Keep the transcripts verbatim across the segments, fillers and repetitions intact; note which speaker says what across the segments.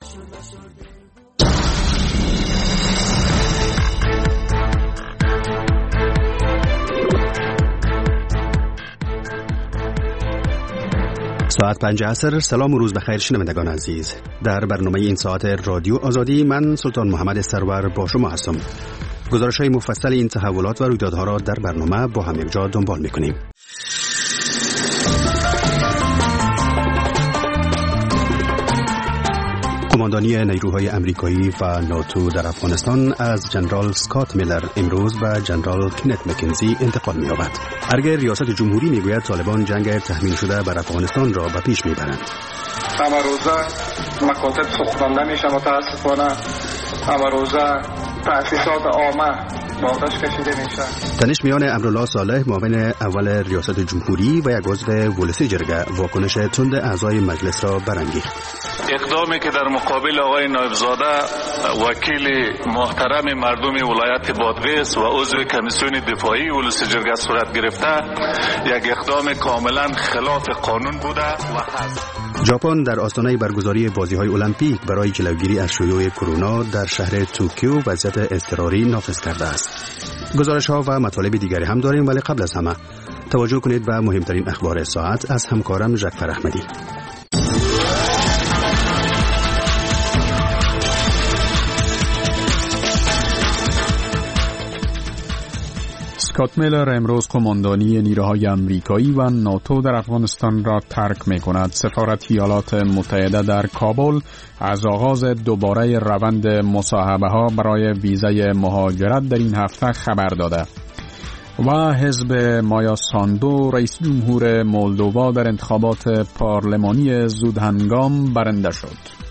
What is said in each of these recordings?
Speaker 1: ساعت پنج عصر. سلام و روز بخیر شنوندگان عزیز. در برنامه این ساعت رادیو آزادی من سلطان محمد سرور با شما هستم. گزارش‌های مفصل این تحولات و رویدادها را در برنامه با هم یکجا دنبال می‌کنیم. کماندانی نیروهای امریکایی و ناتو در افغانستان از جنرال اسکات میلر امروز به جنرال کنت مکنزی انتقال می‌یابد. ارگ ریاست جمهوری میگوید طالبان جنگ تحمیل شده بر افغانستان را به پیش میبرند.
Speaker 2: همه روزه مکاتب سوختانده میشه، متاسفانه همه روزه تأسیسات عامه با آتش کشیده میشه.
Speaker 1: تنش میان امرالله صالح معاون اول ریاست جمهوری و یک عضو ولسی جرگه واکنش تند اعضای مجلس را برانگیخت.
Speaker 3: اقدامی که در مقابل آقای نایبزاده وکیل محترم مردم ولایت بادغیس و عضو کمیسیون دفاعی ولسی جرگه صورت گرفته یک اقدام کاملا خلاف قانون بوده و هست.
Speaker 1: ژاپن در آستانه برگزاری بازی‌های المپیک برای جلوگیری از شیوع کرونا در شهر توکیو وضعیت اضطراری نافذ کرده است. گزارش‌ها و مطالب دیگری هم داریم، ولی قبل از همه توجه کنید به مهمترین اخبار ساعت از همکارم ژکفر احمدی.
Speaker 4: اسکات میلر امروز کماندانی نیروهای امریکایی و ناتو در افغانستان را ترک می کند. سفارت ایالات متحده در کابل از آغاز دوباره روند مصاحبه ها برای ویزای مهاجرت در این هفته خبر داده و حزب مایا ساندو رئیس جمهور مولدووا در انتخابات پارلمانی زودهنگام برنده شد.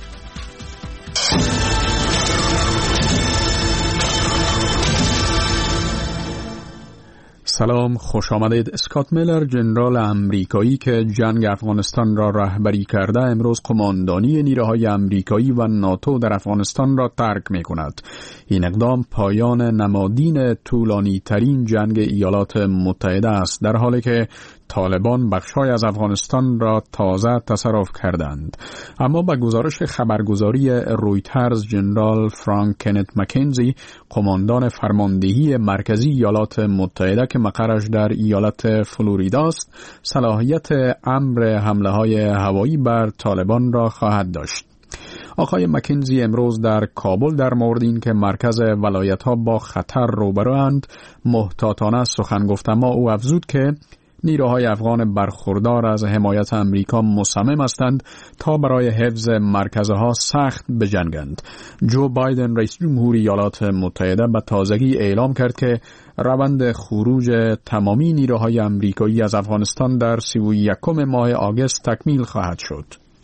Speaker 4: سلام، خوش آمدید. اسکات میلر جنرال امریکایی که جنگ افغانستان را رهبری کرده امروز کماندانی نیروهای امریکایی و ناتو در افغانستان را ترک می کند. این اقدام پایان نمادین طولانی ترین جنگ ایالات متحده است، در حالی که طالبان بخشای از افغانستان را تازه تصرف کردند. اما با گزارش خبرگزاری رویترز جنرال فرانک کنت مکنزی قماندان فرماندهی مرکزی ایالات متحده که مقرش در ایالت فلوریدا است صلاحیت امر حمله های هوایی بر طالبان را خواهد داشت. آقای مکنزی امروز در کابل در مورد این که مرکز ولایت ها با خطر روبروند محتاطانه سخن گفت، اما او افزود که نیروهای افغان برخوردار از حمایت امریکا مصمم هستند تا برای حفظ مرکزها سخت بجنگند. جو بایدن رئیس جمهوری ایالات متحده به تازگی اعلام کرد که روند خروج تمامی نیروهای امریکایی از افغانستان در سی و یکم ماه آگوست تکمیل خواهد شد.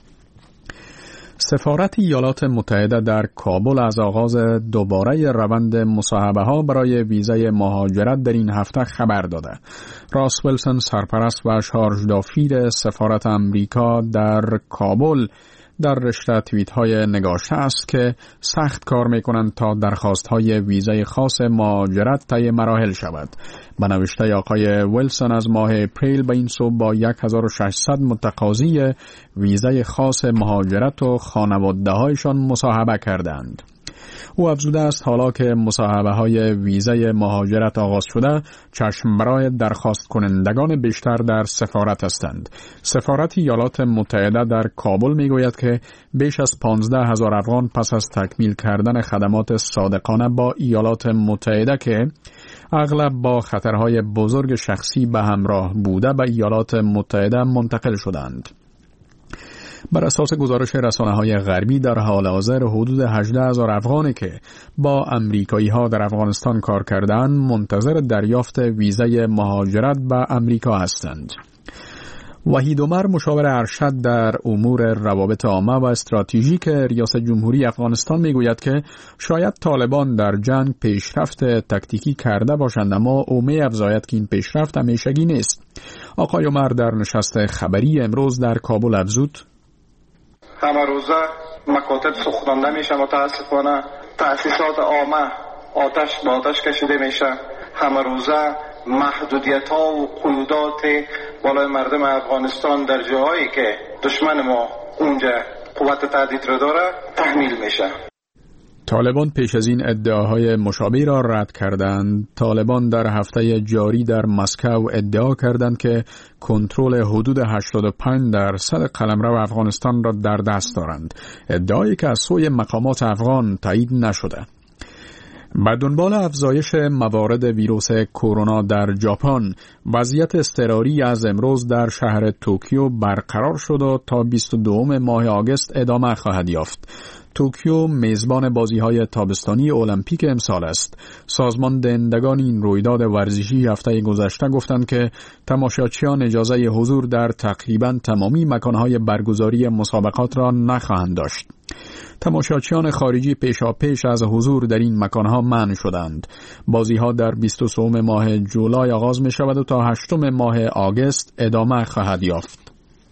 Speaker 4: سفارت ایالات متحده در کابل از آغاز دوباره روند مصاحبه ها برای ویزای مهاجرت در این هفته خبر داده. راس ویلسون سرپرست و شارژ دافیر سفارت امریکا در کابل در رشته توییت های نگاشته است که سخت کار می کنند تا درخواست های ویزای خاص مهاجرت طی مراحل شود. به نوشته آقای ویلسون از ماه اپریل به این سو با هزار و ششصد متقاضی ویزای خاص مهاجرت و خانواده هایشان مصاحبه کردند. او افزوده است حالا که مصاحبه های ویزای مهاجرت آغاز شده، چشم برای درخواست کنندگان بیشتر در سفارت هستند. سفارت ایالات متحده در کابل میگوید که بیش از پانزده هزار افغان پس از تکمیل کردن خدمات صادقانه با ایالات متحده که اغلب با خطرهای بزرگ شخصی به همراه بوده به ایالات متحده منتقل شدند. بر اساس گزارش رسانه‌های غربی در حال حاضر حدود هجده هزار افغانی که با امریکایی‌ها در افغانستان کار کردند منتظر دریافت ویزای مهاجرت به امریکا هستند. وحید عمر مشاور ارشد در امور روابط عامه و استراتژیک ریاست جمهوری افغانستان میگوید که شاید طالبان در جنگ پیشرفت تکتیکی کرده باشند، اما او می‌افزاید که این پیشرفت همیشگی نیست. آقای عمر در نشست خبری امروز در کابل افزود:
Speaker 2: همه روزه مکاتب سوختانده میشه، متاسفانه تأسیسات عامه آتش با آتش کشیده میشه. همه روزه محدودیت ها و قیودات بالای مردم افغانستان در جاهایی که دشمن ما اونجا قوت تهدید رو داره تحمیل میشه.
Speaker 4: طالبان پیش از این ادعاهای مشابه را رد کردند. طالبان در هفته جاری در مسکو ادعا کردند که کنترل حدود هشتاد و پنج درصد قلمرو افغانستان را در دست دارند. ادعایی که از سوی مقامات افغان تایید نشده. به دنبال افزایش موارد ویروس کرونا در ژاپن، وضعیت اضطراری از امروز در شهر توکیو برقرار شد و تا بیست و دوم ماه آگوست ادامه خواهد یافت. توکیو میزبان بازی‌های تابستانی المپیک امسال است. سازمان دهندگان این رویداد ورزشی هفته گذشته گفتند که تماشاچیان اجازه حضور در تقریباً تمامی مکان‌های برگزاری مسابقات را نخواهند داشت. تماشاچیان خارجی پیشاپیش از حضور در این مکانها منع شدند. بازی‌ها در بیست و سوم ماه جولای آغاز می شود و تا هشتم ماه آگوست ادامه خواهد یافت.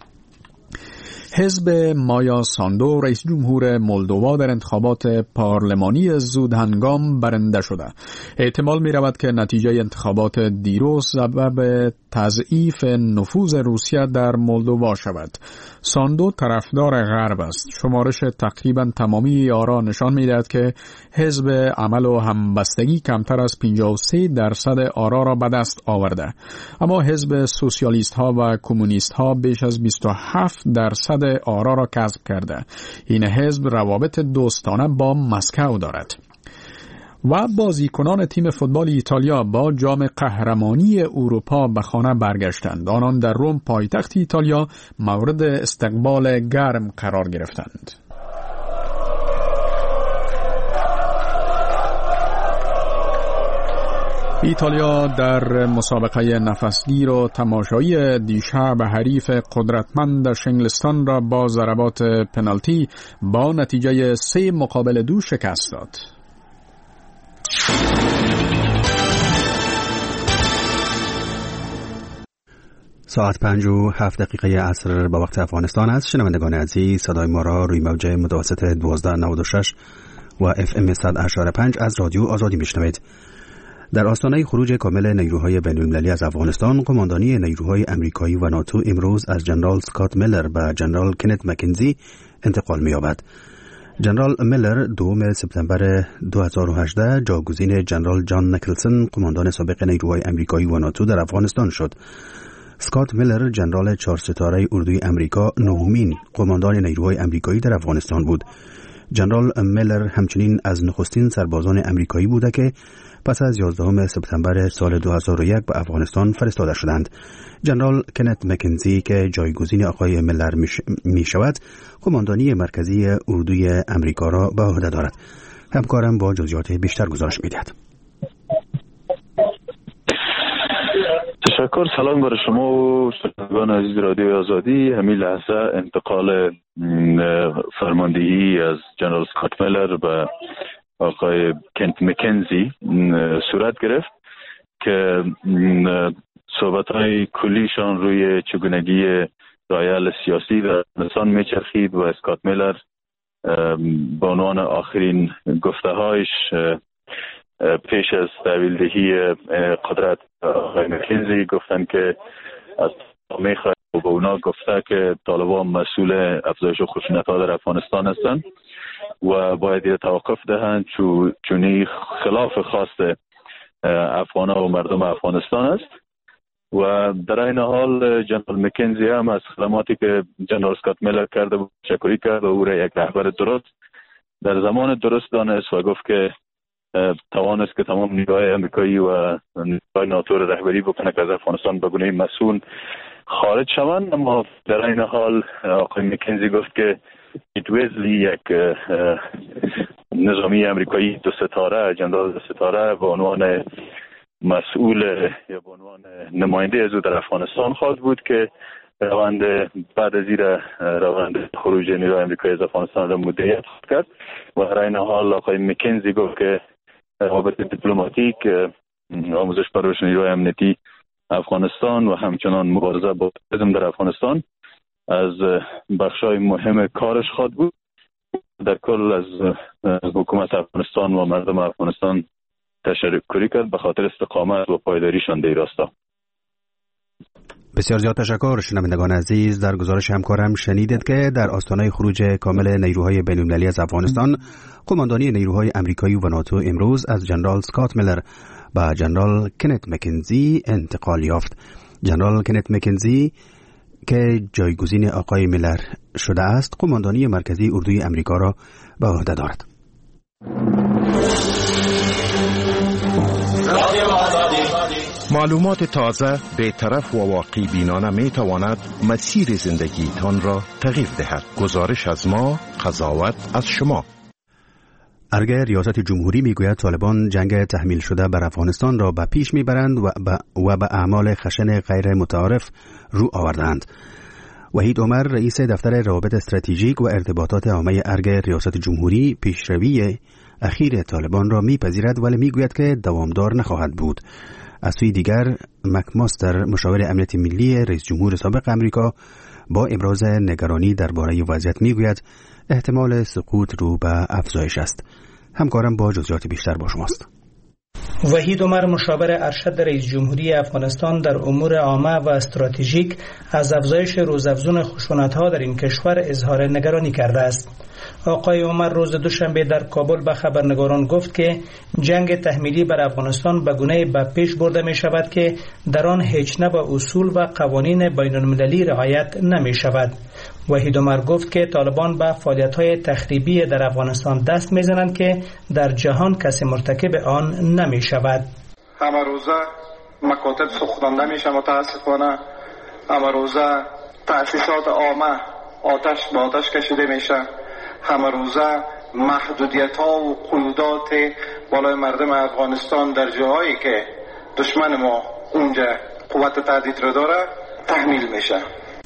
Speaker 4: حزب مایا ساندو رئیس جمهور مولدووا در انتخابات پارلمانی زود هنگام برنده شده. احتمال می رود که نتیجه انتخابات دیروز سبب تضعیف نفوذ روسیه در مولدووا شود. ساندو طرفدار غرب است. شمارش تقریبا تمامی آرا نشان می دهد که حزب عمل و همبستگی کمتر از پنجاه و سه درصد آرا را به دست آورده. اما حزب سوسیالیست ها و کمونیست ها بیش از بیست و هفت درصد آرا را کسب کرده. این حزب روابط دوستانه با مسکو دارد. و بازیکنان تیم فوتبال ایتالیا با جام قهرمانی اروپا به خانه برگشتند. آنان در روم پایتخت ایتالیا مورد استقبال گرم قرار گرفتند. ایتالیا در مسابقه نفسگیر و تماشایی دیشب حریف قدرتمند انگلستان را با ضربات پنالتی با نتیجه سه مقابل دو شکست داد.
Speaker 1: ساعت پنج و هفت دقیقه عصر با وقت افغانستان است. شنوندگان عزیز، صدای ما را روی موج متوسط دوازده نود و شش و اف ام صد و اشاره پنج از رادیو آزادی میشنوید. در آستانه خروج کامل نیروهای بین‌المللی از افغانستان، قماندانی نیروهای امریکایی و ناتو امروز از جنرال اسکات میلر به جنرال کنت مکنزی انتقال می‌یابد. جنرال میلر دوم سپتامبر دو هزار و هجده جاگزین جنرال جان نیکلسون، قماندان سابق نیروهای امریکایی و ناتو در افغانستان شد. اسکات میلر جنرال چهار ستاره اردوی امریکا نهمین قماندان نیروهای امریکایی در افغانستان بود. جنرال میلر همچنین از نخستین سربازان امریکایی بوده که پس از یازدهم سپتامبر سال دو هزار و یک به افغانستان فرستاده شدند. جنرال کنت مکنزی که جایگزین آقای میلر می شود، قماندانی مرکزی اردوی امریکا را به عهده دارد. همکارم با جزئیات بیشتر گزارش می‌دهد.
Speaker 5: تشکر. سلام بر شما و شنوندگان عزیز رادیو آزادی. همین لحظه انتقال فرماندهی از جنرال اسکات میلر به آقای کنت مکنزی صورت گرفت که صحبت‌های کلیشان روی چگونگی رای سیاسی در افغانستان میچرخید و اسکات میلر به عنوان آخرین گفته‌هایش پیش از تحویلدهی قدرت آقای مکنزی گفتن که از میخواد و به اونا گفته که طالبان مسئول افزایش خشونت‌ها در افغانستان هستند و باید یه توقف دهند چون خلاف خواست افغان‌ها و مردم افغانستان است. و در این حال جنرال مکنزی هم از خدماتی که جنرال اسکات میلر کرده بود تشکر کرد و او را یک رهبر درست در زمان درست دانست و گفت که توانست که تمام نیروهای امریکایی و نیروهای ناتو را رهبری بکنه که از افغانستان به گونه مسئول خارج شوند. اما در این حال آقای مکنزی گفت که ایت ویزلی یک نظامی امریکایی دو ستاره، جنرال دو ستاره به عنوان مسئول یا به عنوان نماینده از او در افغانستان خواهد بود که روند بعد از این روند خروج نیروهای امریکایی از افغانستان را مدیریت کرد. و در این حال آقای مکنزی گفت که روابط دیپلماتیک، آموزش پرورش نیروهای امنیتی افغانستان و همچنان مبارزه با تروریسم در افغانستان از بخشای مهم کارش خواهد بود. در کل از حکومت افغانستان و مردم افغانستان تشکر کرد به خاطر استقامت و پایداریشان در این راستا.
Speaker 1: بسیار زیاد تشکر. شنوندگان عزیز، در گزارش همکارم شنیدید که در آستانه خروج کامل نیروهای بین‌المللی از افغانستان، قماندانی نیروهای آمریکایی و ناتو امروز از جنرال اسکات میلر به جنرال کنت مکنزی انتقال یافت. جنرال کنت مکنزی که جایگزین آقای میلر شده است، قماندانی مرکزی اردوی آمریکا را به عهده دارد.
Speaker 6: معلومات تازه، بی‌طرف و واقعی بینانه می تواند مسیر زندگی تان را تغییر دهد. گزارش از ما، قضاوت از شما.
Speaker 1: ارگه ریاست جمهوری میگوید طالبان جنگ تحمیل شده بر افغانستان را به پیش میبرند و به و به اعمال خشن غیر متعارف رو آوردند. وحید عمر، رئیس دفتر روابط استراتژیک و ارتباطات عامه ارگه ریاست جمهوری، پیشروی اخیر طالبان را میپذیرد ولی میگوید که دوامدار نخواهد بود. از سوی دیگر، مکماستر، مشاور امنیت ملی رئیس جمهور سابق آمریکا، با ابراز نگرانی درباره وضعیت میگوید احتمال سقوط رو به افزایش است. همکارم با جزئیات بیشتر با شماست.
Speaker 7: وحید عمر، مشاور ارشد رئیس جمهوری افغانستان در امور عامه و استراتژیک، از افزایش روزافزون خشونت‌ها در این کشور اظهار نگرانی کرده است. آقای عمر روز دوشنبه در کابل به خبرنگاران گفت که جنگ تحمیلی بر افغانستان به گونه‌ای به پیش برده می شود که در آن هیچ نه به اصول و قوانین بین المللی رعایت نمی شود. وحید عمر گفت که طالبان به فعالیت‌های تخریبی در افغانستان دست می‌زنند که در جهان کسی مرتکب آن نمی شود.
Speaker 2: همه روزه مکاتب سوختانده میشه، متاسفانه همه روزه تأسیسات عامه آتش به آتش کشیده میشه، همه روزه محدودیت ها و قیودات بالای مردم افغانستان در جاهایی که دشمن ما اونجا قوت تهدید رو داره تحمیل میشه.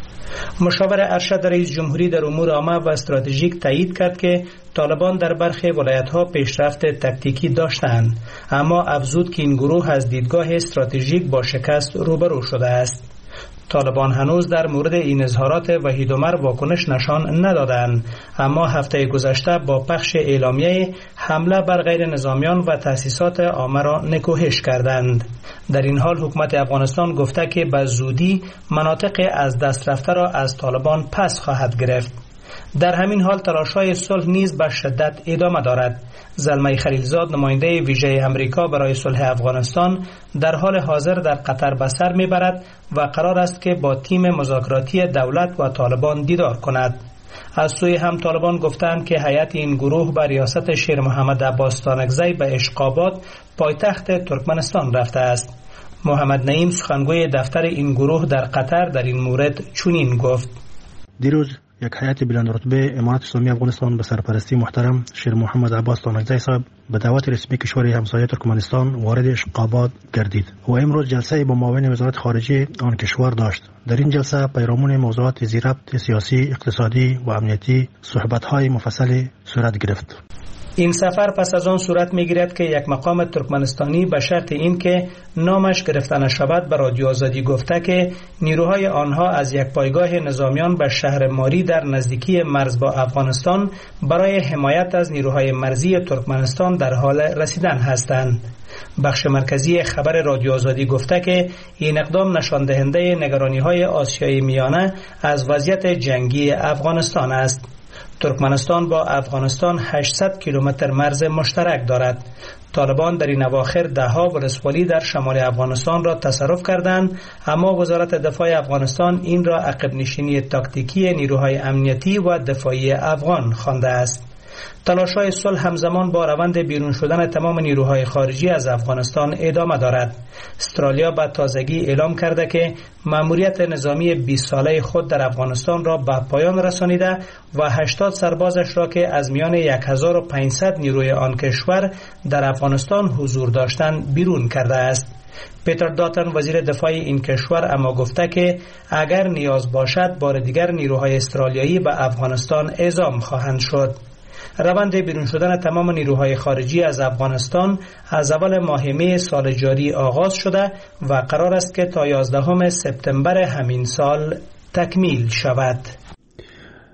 Speaker 7: مشاور ارشد رئیس جمهوری در امور عامه و استراتژیک تایید کرد که طالبان در برخی ولایت‌ها پیشرفت تکتیکی داشتند، اما افزود که این گروه از دیدگاه استراتژیک با شکست روبرو شده است. طالبان هنوز در مورد این اظهارات وحید عمر واکنش نشان ندادند، اما هفته گذشته با پخش اعلامیه حمله بر غیر نظامیان و تأسیسات عامه را نکوهش کردند. در این حال حکومت افغانستان گفته که به زودی مناطق از دست رفته را از طالبان پس خواهد گرفت. در همین حال تلاش‌های صلح نیز به شدت ادامه دارد. زلمه خلیلزاد، نماینده ویژه امریکا برای صلح افغانستان، در حال حاضر در قطر به سر میبرد و قرار است که با تیم مذاکراتی دولت و طالبان دیدار کند. از سوی هم طالبان گفتند که هیئت این گروه به ریاست شیر محمد عباس تانکزی به اشقاباد، پایتخت ترکمنستان رفته است. محمد نعیم، سخنگوی دفتر این گروه در قطر، در این مورد چنین گفت:
Speaker 8: دیروز یک هیئت بلندرتبه امارات اسلامی افغانستان به سرپرستی محترم شیر محمد عباس تانکزی صاحب به دعوت رسمی کشور همسایه ترکمنستان وارد اشقاباد گردید و امروز جلسه با معاون وزارت خارجه آن کشور داشت. در این جلسه پیرامون موضوعات ذی ربط سیاسی، اقتصادی و امنیتی صحبت‌های مفصلی صورت گرفت.
Speaker 7: این سفر پس از آن صورت می‌گیرد که یک مقام ترکمنستانی به شرط این که نامش گرفته نشود به رادیو آزادی گفته که نیروهای آنها از یک پایگاه نظامیان به شهر ماری در نزدیکی مرز با افغانستان برای حمایت از نیروهای مرزی ترکمنستان در حال رسیدن هستند. بخش مرکزی خبر رادیو آزادی گفته که این اقدام نشان دهنده نگرانی‌های آسیای میانه از وضعیت جنگی افغانستان است. ترکمنستان با افغانستان هشتصد کیلومتر مرز مشترک دارد. طالبان در این اواخر دهها ولسوالی در شمال افغانستان را تصرف کردند، اما وزارت دفاع افغانستان این را عقب نشینی تاکتیکی نیروهای امنیتی و دفاعی افغان خوانده است. تلاش‌های صلح همزمان با روند بیرون شدن تمام نیروهای خارجی از افغانستان ادامه دارد. استرالیا به تازگی اعلام کرده که مأموریت نظامی بیست ساله خود در افغانستان را به پایان رسانیده و هشتاد سربازش را که از میان هزار و پانصد نیروی آن کشور در افغانستان حضور داشتند بیرون کرده است. پیتر داتن، وزیر دفاع این کشور، اما گفته که اگر نیاز باشد بار دیگر نیروهای استرالیایی به افغانستان اعزام خواهند شد. روند بیرون شدن تمام نیروهای خارجی از افغانستان از اول ماه می سال جاری آغاز شده و قرار است که تا یازدهم سپتامبر همین سال تکمیل شود.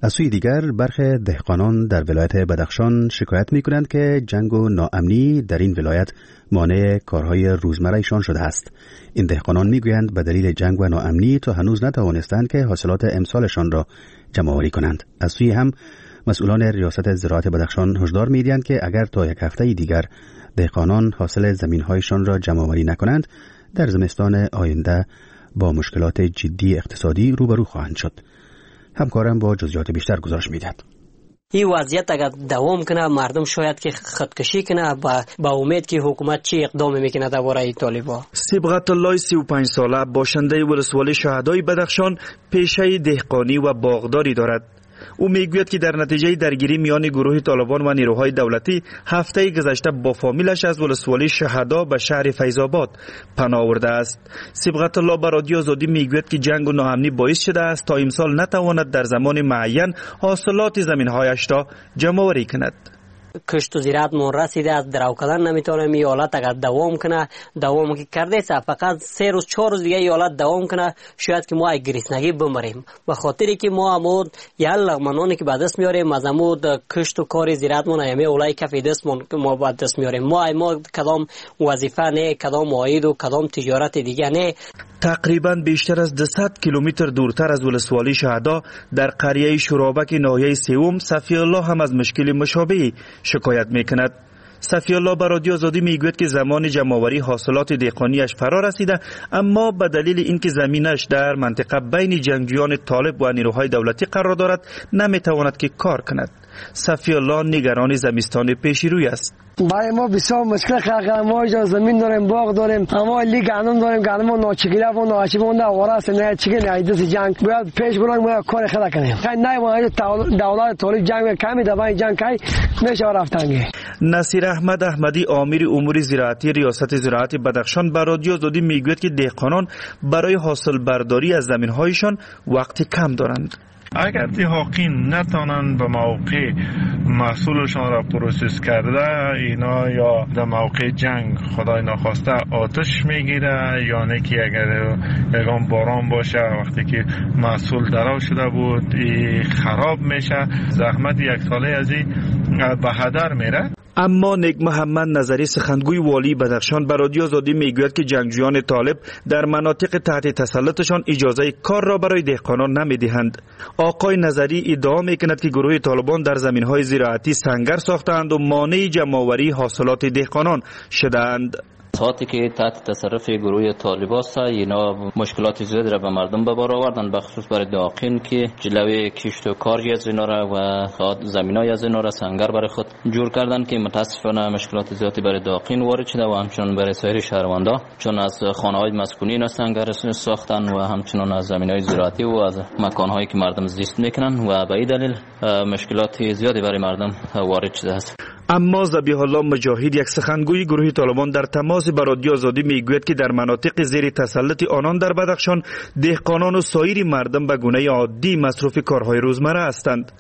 Speaker 1: از سوی دیگر برخی دهقانان در ولایت بدخشان شکایت می کنند که جنگ و ناامنی در این ولایت مانع کارهای روزمرهشان شده است. این دهقانان می گویند به دلیل جنگ و ناامنی تا هنوز نتوانستند که حاصلات امسالشان را جمع آوری کنند. از سوی هم مسئولان ریاست زراعت بدخشان هشدار می دهند که اگر تا یک هفته دیگر دهقانان حاصل زمین‌هایشان را جمع آوری نکنند، در زمستان آینده با مشکلات جدی اقتصادی روبرو خواهند شد. همکارم با جزئیات بیشتر گزارش می‌دهد.
Speaker 9: این وضعیت اگر دوام کنه مردم شاید که خودکشی کنه با با امید که حکومت چی اقدام میکنه درباره طالبا.
Speaker 10: صبغت الله سی و پنج ساله باشنده ولسوالی شهدای بدخشان پیشه دهقانی و باغداری دارد. او میگوید که در نتیجه درگیری میان گروه طالبان و نیروهای دولتی هفته گذشته با فامیلش از ولسوالی شهدا به شهر فیض‌آباد پناه آورده است. صبغت الله به رادیو آزادی میگوید که جنگ و ناامنی باعث شده است تا امسال نتواند در زمان معین حاصلات زمین‌هایش را جمع آوری کند.
Speaker 9: کشت و زراعت مون رسیده از درو کردن نمیتونه می حالت اگر دوام کنه دوام که کرده سه فقط سه روز چهار روز دیگه حالت دوام کنه شاید که ما ای گریسنگی بمریم به خاطری که ما امود یا لغمانانی که به دست میاریم از امود کشت و کار زراعت مون ایمه اولای کفی دست مون ما به دست میاریم ما ای ما کدام وظیفه نه کدام عاید و کدام تجارت دیگه نه.
Speaker 10: تقریبا بیشتر از دویست کیلومتر دورتر از ولسوالی شهدا در قریه شورابک ناحیه سوم صفی الله هم از مشکل مشابهی شکایت میکند. صفی الله به رادیو آزادی میگوید که زمان جمع‌آوری حاصلات دهقانیش فرا رسیده، اما به دلیل اینکه زمینش در منطقه بین جنگجویان طالب و نیروهای دولتی قرار دارد نمیتواند که کار کند. صفی الله نگران زمستان پیش روی است.
Speaker 11: برای ما بسیار مشکل خلق ما اینجا زمین داریم باغ داریم اما لی گندم داریم گندم ناچگیره و ناچی مونده وراست نه چیگه نه دست جنگ باید پیش بریم ما کار خدا کنیم نه ما دولت طالب جنگ کمی دبای جنگ کی میشه رفتنگه.
Speaker 10: نصیر احمد احمدی امیر امور زراعتی ریاست زراعت بدخشان به رادیو آزادی میگوید که دهقانان برای حاصل برداری از زمین‌هایشان وقت کم دارند.
Speaker 12: اگر دهقان نتانند به موقع محصولشان را پروسس کرده اینا یا در موقع جنگ خدای ناخواسته آتش میگیره یا نه که اگر یکم باران باشه وقتی که محصول درو شده بود خراب میشه زحمت یک ساله از این به هدر میره.
Speaker 10: اما نگ محمد نظری سخنگوی والی بدخشان به رادیو آزادی میگوید که جنگجویان طالب در مناطق تحت تسلطشان اجازه کار را برای دهقانان نمیدهند. آقای نظری ادعا میکند که گروه طالبان در زمینهای زراعتی سنگر ساختند و مانع جمع‌آوری حاصلات دهقانان شدند.
Speaker 13: ساعتی که تحت تصرف گروه طالب است اینا مشکلات زیادی را به مردم به بار آوردن بخصوص برای دهقان که جلوی کشت و کاری از اینا را و زمینای از اینا را سنگر برای خود جور کردن که متاسفانه مشکلات زیادی برای دهقان وارد شده و همچنین برای سایر شهروندان چون از خانه‌های مسکونی اینا سنگر ساختن و همچنین از زمینای زراعتی و از مکان‌هایی که مردم زیست میکنن و به این دلیل مشکلات زیادی برای مردم وارد شده است.
Speaker 10: اما ذبیح الله مجاهد یک سخنگوی گروه طالبان در تماس با رادیو آزادی میگوید که در مناطق زیر تسلط آنان در بدخشان دهقانان و سایر مردم به گونه عادی مصروف کارهای روزمره هستند.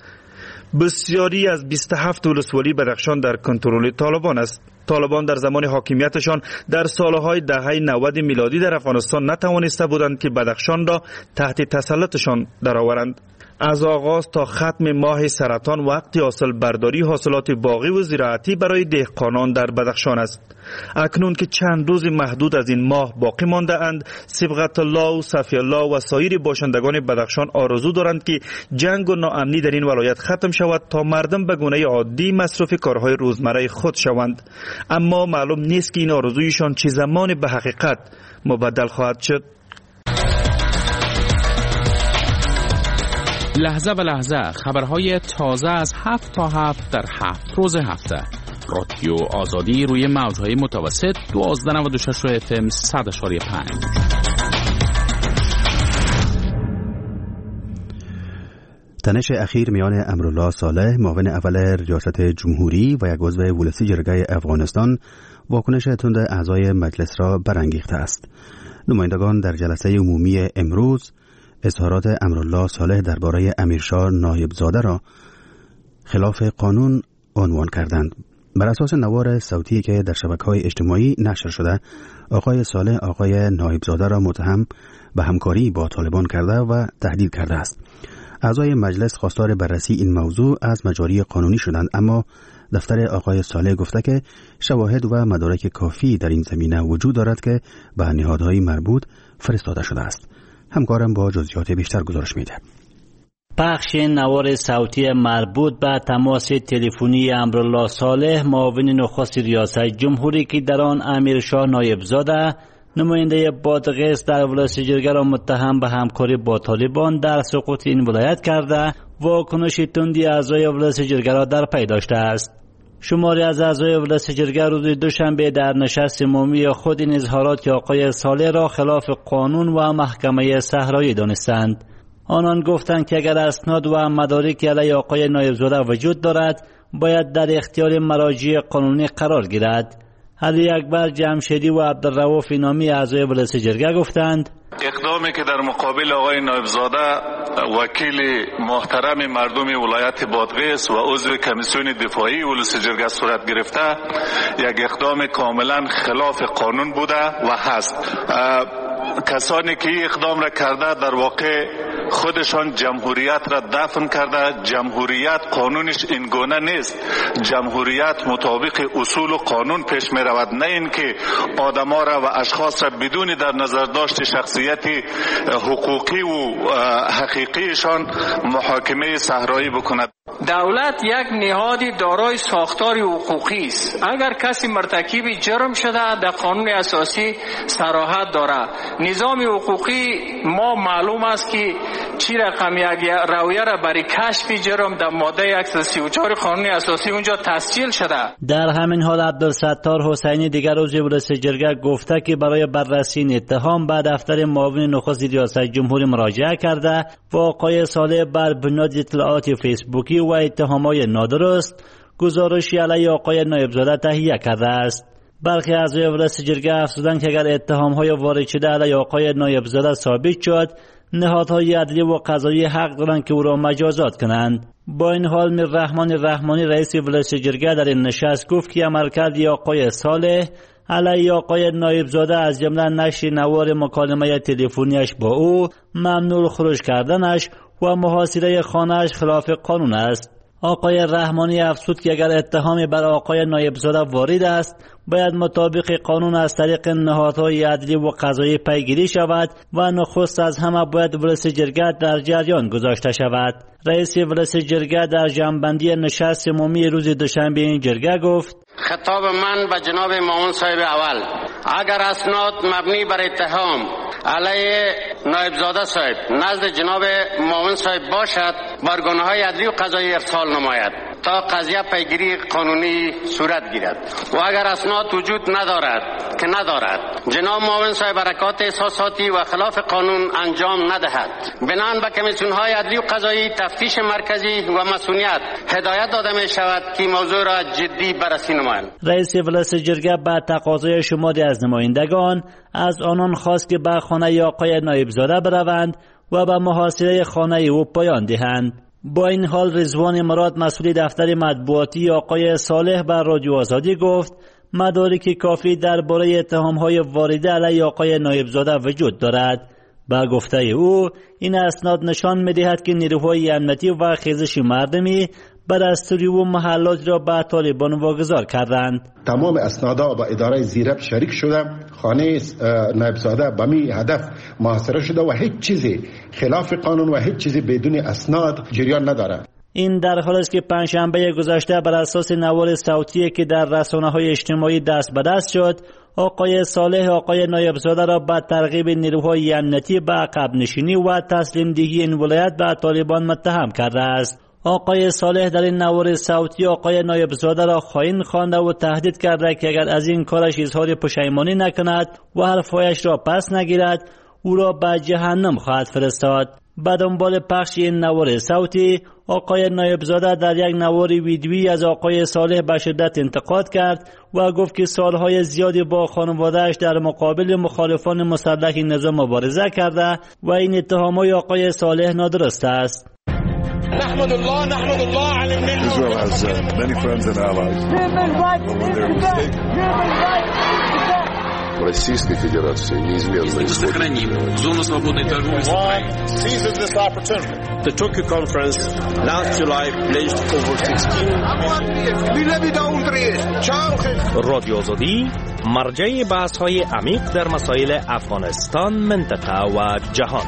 Speaker 10: بسیاری از بیست و هفت ولسوالی بدخشان در کنترل طالبان است. طالبان در زمان حاکمیتشان در سالهای دهه نود میلادی در افغانستان نتوانسته بودند که بدخشان را تحت تسلطشان درآورند. از آغاز تا ختم ماه سرطان وقتی حاصل برداری حاصلات باغی و زراعتی برای دهقانان در بدخشان است. اکنون که چند روز محدود از این ماه باقی مانده اند، صبغت الله و صفی الله و سایر باشندگان بدخشان آرزو دارند که جنگ و ناامنی در این ولایت ختم شود تا مردم به گونه عادی مصروف کارهای روزمره خود شوند. اما معلوم نیست که این آرزویشان چه زمان به حقیقت مبدل خواهد شد.
Speaker 4: لحظه به لحظه خبرهای تازه از هفت تا هفت در هفت روز هفته. رادیو آزادی روی موجهای متوسط دوازده نود و شش اف ام صد اشاری پنج.
Speaker 1: تنش اخیر میان امرالله صالح معاون اول ریاست جمهوری و یک عضو ولسی جرگه افغانستان واکنش تند اعضای مجلس را برانگیخته است. نمایندگان در جلسه عمومی امروز اظهارات امرالله صالح درباره امیرشاه نایبزاده را خلاف قانون عنوان کردند. بر اساس نوار صوتی که در شبکه‌های اجتماعی نشر شده، آقای صالح آقای نایبزاده را متهم به همکاری با طالبان کرده و تهدید کرده است. اعضای مجلس خواستار بررسی این موضوع از مجاری قانونی شدند، اما دفتر آقای صالح گفته که شواهد و مدارک کافی در این زمینه وجود دارد که به نهادهای مربوط فرستاده شده است. همکارم با جزئیات بیشتر گزارش میده.
Speaker 14: پخش نوار صوتی مربوط به تماس تلفنی امرالله صالح، معاون نخست ریاست جمهوری که در آن امیرشاه نایبزاده نماینده بادغیس در ولایت جرگه را متهم به همکاری با طالبان در سقوط این ولایت کرده، واکنش تندی اعضای ولایت جرگه را در پی داشته است. شماری از اعضای ولایت جرگه روز دوشنبه در نشست عمومی خود این اظهارات آقای صالح را خلاف قانون و محکمه صحرایی دانستند. آنان گفتند که اگر اسناد و مدارک علیه آقای نایبزاده وجود دارد، باید در اختیار مراجع قانونی قرار گیرد. علی اکبر جمشیدی و عبدالرؤوف نامی اعضای ولایت جرگه گفتند
Speaker 3: اقدامی که در مقابل آقای نایبزاده وکیل محترم مردم ولایت بادغیس و عضو کمیسیون دفاعی ولایت جرگه صورت گرفته یک اقدام کاملا خلاف قانون بوده و هست. کسانی که این اقدام را کرده در واقع خودشان جمهوریت را دفن کرده. جمهوریت قانونش این گونه نیست. جمهوریت مطابق اصول و قانون پیش می رود، نه این که آدما را و اشخاص را بدون در نظر داشت شخصیت حقوقی و حقیقیشان محاکمه صحرایی بکند.
Speaker 15: دولت یک نهادی دارای ساختار حقوقی است. اگر کسی مرتکب جرم شده در قانون اساسی صراحت دارد. نظام حقوقی ما معلوم است که چی رقم یک رویه را برای کشف جرم در ماده صد و سی و چهار قانون اساسی اونجا تسجیل شده.
Speaker 14: در همین حال عبدالستار حسینی دیگر عضو ولایت جرگه گفته که برای بررسی این اتهام به دفتر معاون نخست ریاست جمهوری مراجعه کرده و آقای صالح بر بنیاد اطلاعات فیسبوکی و اتهامات نادرست گزارشی علیه آقای نایبزاده تهیه کرده است. برخی اعضای ولایت جرگه افزودند که اگر اتهام‌های وارد شده علیه آقای نایبزاده ثابت شد، نهادهای عدلی و قضایی حق دارند که او را مجازات کنند. با این حال میر رحمان رحمانی رئیس ولایت جرگه در این نشست گفت که عملکرد آقای صالح علیه آقای نایبزاده از جمله نشر نوار مکالمه تلفنیش با او، ممنوع خروج کردنش و محاصره خانه‌اش خلاف قانون است. آقای رحمانی افزود که اگر اتهامی بر آقای نایبزاده وارد است، باید مطابق قانون از طریق نهادهای عدلی و قضایی پیگیری شود و نخست از همه باید ولایت جرگه در جریان گذاشته شود. رئیس ولایت جرگه در جمع‌بندی نشست عمومی روز دوشنبه این جرگه گفت
Speaker 16: خطاب من به جناب معاون صاحب اول، اگر اسناد مبنی بر اتهام علیه نایبزاده صاحب نزد جناب معاون صاحب باشد، بر گناه‌های عدلی و قضایی ارسال نماید تا قضیه پیگیری قانونی صورت گیرد و اگر اسناد وجود ندارد که ندارد، جناب معاون صاحب حرکات احساساتی و خلاف قانون انجام ندهد. بنان به کمیسیون‌های عدلی و قضایی تفتیش مرکزی و مسئولیت هدایت داده می شود که موضوع را جدی بررسی نمایند.
Speaker 14: رئیس ولایت جرگه به تقاضای شماری از نمایندگان از آنان خواست که به خانه آقای نایبزاده بروند و به محاصره خانه او پایان دهند. با این حال رضوان مراد مسئول دفتر مطبوعاتی آقای صالح بر رادیو آزادی گفت مدارک کافی درباره اتهام‌های وارده علیه آقای نایبزاده وجود دارد. با گفته او این اسناد نشان می‌دهد که نیروهای امنیتی و خیزش مردمی بر دستوری و محلات را به طالبان واگذار کردند.
Speaker 17: تمام اسنادها با اداره زیرب شریک شده، خانه نایبزاده به می هدف محاصره شده و هیچ چیزی خلاف قانون و هیچ چیزی بدون اسناد جریان ندارد.
Speaker 14: این در حالی است که پنجشنبه گذشته بر اساس نوار صوتی که در رسانه‌های اجتماعی دست به دست شد، آقای صالح آقای نایبزاده را با ترغیب نیروهای امنیتی به عقب نشینی و تسلیم دهی این ولایت به طالبان متهم کرده است. آقای صالح در این نوار صوتی آقای نایبزاده را خائن خوانده و تهدید کرده که اگر از این کارش اظهار پشیمانی نکند و حرفایش را پس نگیرد، او را به جهنم خواهد فرستاد. به دنبال پخش این نوار صوتی، آقای نایبزاده در یک نوار ویدیویی از آقای صالح به شدت انتقاد کرد و گفت که سالهای زیادی با خانواده‌اش در مقابل مخالفان مسلح نظام مبارزه کرده و این اتهامات آقای صالح نادرست است.
Speaker 18: نحمد الله نحمد الله على النعمة. Israel has uh, many friends and allies. Human rights.
Speaker 19: в Российской Федерации неизменно
Speaker 20: сохраним зону свободной торговли.
Speaker 21: The Tokyo Conference last July pledged over sixteen
Speaker 22: رادیو آزادی مرجع بحث‌های عمیق در مسائل افغانستان، منطقه و جهان.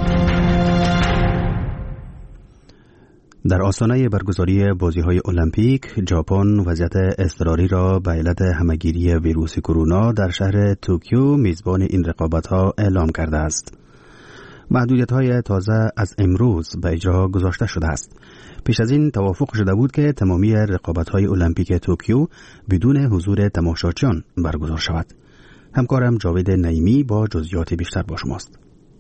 Speaker 1: در آستانه برگزاری بازی‌های المپیک، ژاپن وضعیت اضطراری را به علت همه‌گیری ویروس کرونا در شهر توکیو میزبان این رقابت‌ها اعلام کرده است. محدودیت‌های تازه از امروز به اجرا گذاشته شده است. پیش از این توافق شده بود که تمامی رقابت‌های المپیک توکیو بدون حضور تماشاچیان برگزار شود. همکارم جاوید نعیمی با جزئیات بیشتر با شماست.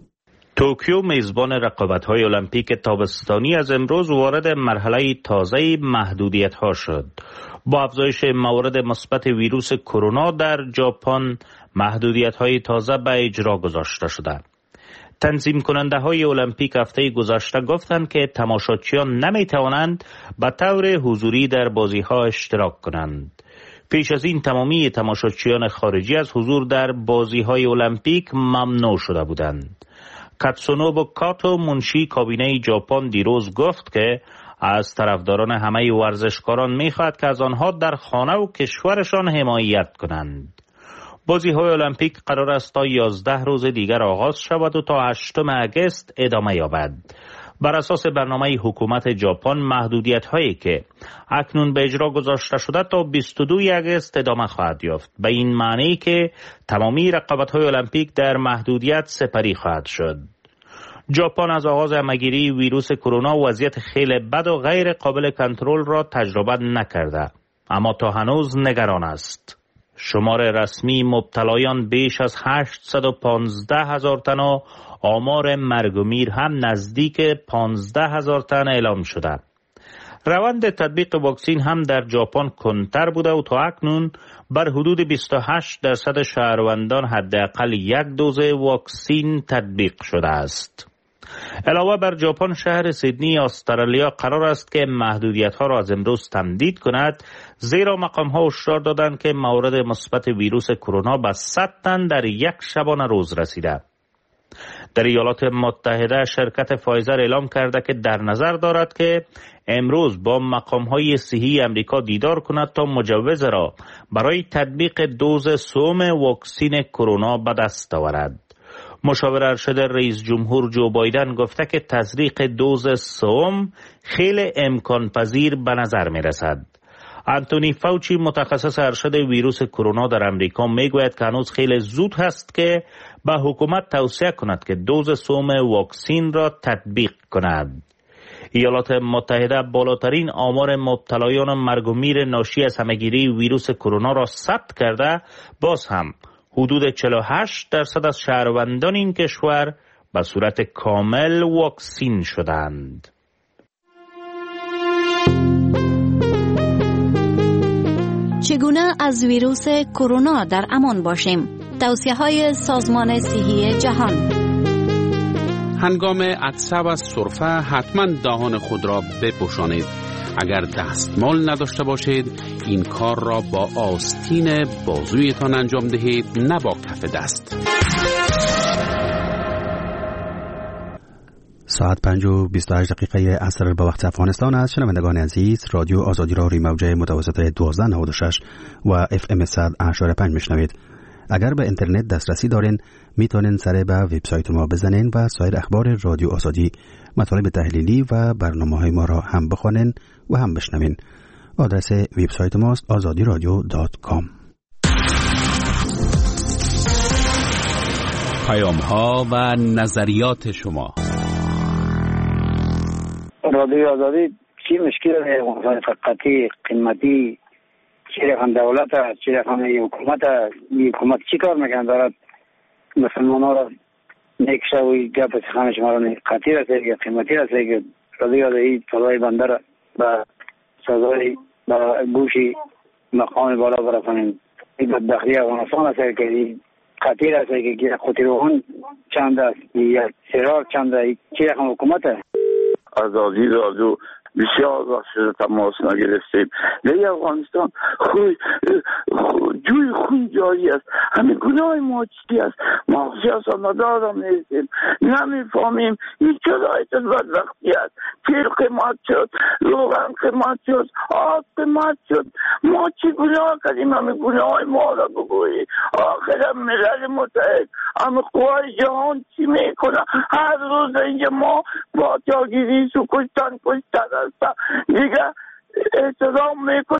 Speaker 22: توکیو میزبان رقابت‌های المپیک تابستانی از امروز وارد مرحله تازه محدودیت‌ها شد. با افزایش موارد مثبت ویروس کرونا در ژاپن، محدودیت‌های تازه به اجرا گذاشته شده. تنظیم کننده های المپیک هفته گذشته گفتند که تماشاچیان نمی توانند به طور حضوری در بازی ها اشتراک کنند. پیش از این تمامی تماشاچیان خارجی از حضور در بازی های المپیک ممنوع شده بودند. کاتسونوبو کاتو، منشی کابینه ژاپن، دیروز گفت که از طرفداران همه ورزشکاران می خواهد که از آنها در خانه و کشورشان حمایت کنند. بازی های المپیک قرار است تا یازده روز دیگر آغاز شود و تا هشتم اگست ادامه یابد. بر اساس برنامه حکومت ژاپن، محدودیت هایی که اکنون به اجرا گذاشته شده تا بیست و دوم اگست ادامه خواهد یافت. به این معنی که تمامی رقابت های المپیک در محدودیت سپری خواهد شد. ژاپن از آغاز همه‌گیری ویروس کرونا وضعیت خیلی بد و غیر قابل کنترل را تجربه نکرده، اما تا هنوز نگران است. شمار رسمی مبتلایان بیش از هشتصد و پانزده هزار تن و آمار مرگ و میر هم نزدیک پانزده هزار تن اعلام شده. روند تطبیق واکسین هم در ژاپن کندتر بوده و تا اکنون بر حدود بیست و هشت درصد شهروندان حداقل یک دوز واکسین تطبیق شده است. علاوه بر ژاپن، شهر سیدنی استرالیا قرار است که محدودیت‌ها را از امروز تمدید کند، زیرا مقام‌ها هشدار دادند که موارد مثبت ویروس کرونا به صد تن در یک شبانه روز رسیده. در ایالات متحده شرکت فایزر اعلام کرده که در نظر دارد که امروز با مقام‌های صحی امریکا دیدار کند تا مجوز را برای تطبیق دوز سوم واکسین کرونا به دست آورد. مشاور ارشد رئیس جمهور جو بایدن گفته که تزریق دوز سوم خیلی امکان پذیر به نظر می رسد. انتونی فاوچی، متخصص ارشد ویروس کرونا در امریکا، می گوید که هنوز خیلی زود هست که به حکومت توصیه کند که دوز سوم واکسین را تطبیق کند. ایالات متحده بالاترین آمار مبتلایان مرگ و میر ناشی از همه‌گیری ویروس کرونا را ثبت کرده، باز هم حدود چهل و هشت درصد از شهروندان این کشور به صورت کامل واکسین شدند.
Speaker 23: چگونه از ویروس کرونا در امان باشیم؟ توصیه‌های سازمان صحی جهان.
Speaker 24: هنگام عطسه و سرفه حتما دهان خود را بپوشانید. اگر دستمال نداشته باشید، این کار را با آستین بازویتان انجام دهید، نه با کف دست.
Speaker 1: ساعت پنج و بیست و هشت دقیقه عصر به وقت افغانستان است. شنوندگان عزیز، رادیو آزادی را روی موجه متوسط دوازده نود و شش و اف ام صد و هشت و پنج میشنوید. اگر به اینترنت دسترسی دارین، میتونین سر به وبسایت ما بزنین و سایر اخبار رادیو آزادی، مطالب تحلیلی و برنامه‌های ما را هم بخوانین و هم بشنوین. آدرس وبسایت ماست آزادی رادیو دات کام.
Speaker 24: پیام‌ها و نظریات شما.
Speaker 25: رادیو آزادی چی مشکل ہے؟ فقطی قیمتی چی رقم دولت است، چی رقم حکومت است. این حکومت چی کار میکنه؟ دارد مسلمان ها را نکشه و گپ سخن شما را قطعی رسید یا قیمتی رسید که رادیو آزادی صدای بنده را به صدای به گوشی مقام بالا برسانیم. این بدبختی افغانستان است که قطعی رسید که خطیروهان چند است یا سرار چند است. چی رقم حکومت است؟
Speaker 26: آزادی رادیو
Speaker 2: بسیار وقت شده تماس نگرفتیم. در افغانستان خوی جوی خون جاری است. همین گناه ما چی است؟ ما سیاست مدارم نیستیم، نمیفهمیم این شرایط بدبختی است. تیل قیمت شد، روغن قیمت شد، آب قیمت شد. ما چی گناه کردیم؟ همین گناه ما را بگویی. آخر ملل متحد همین قوای جهان چی میکنه؟ هر روز اینجا ما با جاگیری سو کشتن کشتن هستن دیگه احترام میکنه.